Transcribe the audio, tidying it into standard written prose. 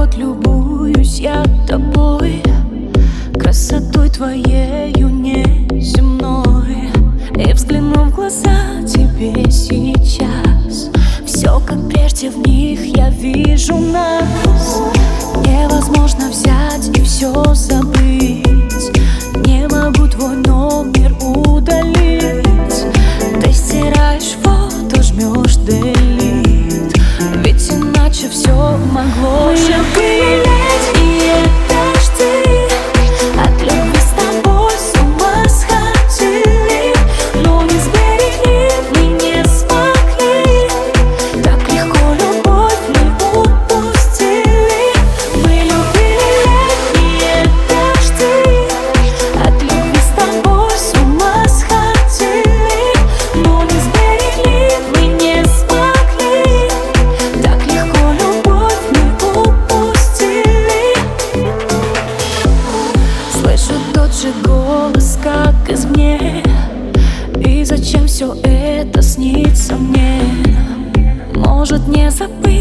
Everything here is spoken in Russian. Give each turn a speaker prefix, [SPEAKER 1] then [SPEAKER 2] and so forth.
[SPEAKER 1] год любуюсь я тобой, красотой твоею неземной. И взгляну в глаза тебе сейчас, все как прежде, в них я вижу нас. Невозможно взять и все забыть, не могу твой номер удалить. Ты стираешь фото, жмешь delete, ведь иначе все могло быть. Летние дожди от любви с тобой с ума сходили, но не сберегли, мы не смогли. Так легко любовь мы упустили. Мы любили летние дожди, от любви с тобой с ума сходили, но не сберегли, мы не смогли. Так легко любовь мы упустили. Слышу тот же голос, как извне, и зачем все это снится мне? Может, не забыть